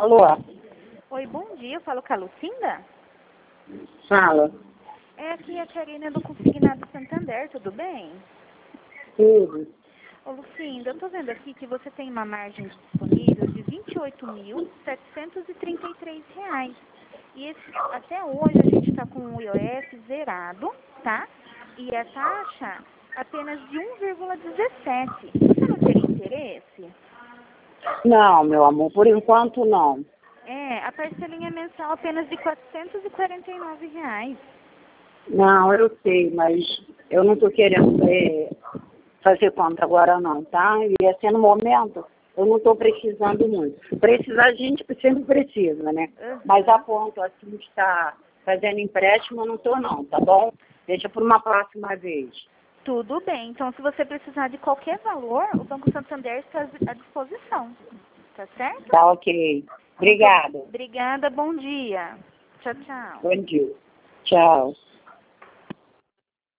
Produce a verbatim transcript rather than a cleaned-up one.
Alô? Oi, bom dia. Eu falo com a Lucinda? Fala. É aqui a Karina do Consignado Santander, tudo bem? Tudo. Ô, Lucinda, eu tô vendo aqui que você tem uma margem disponível de vinte e oito mil, setecentos e trinta e três reais. E esse, até hoje a gente está com o I O F zerado, tá? E a taxa apenas de um vírgula dezessete. Você não teria interesse? Não, meu amor, por enquanto não. É, a parcelinha mensal apenas de quatrocentos e quarenta e nove reais. Não, eu sei, mas eu não estou querendo é, fazer conta agora não, tá? E assim, no momento, eu não estou precisando muito. Precisar a gente sempre precisa, né? Uhum. Mas a ponto assim de estar fazendo empréstimo, eu não estou não, tá bom? Deixa por uma próxima vez. Tudo bem. Então, se você precisar de qualquer valor, o Banco Santander está à disposição. Tá certo? Tá ok. Obrigada. Obrigada. Bom dia. Tchau, tchau. Bom dia. Tchau.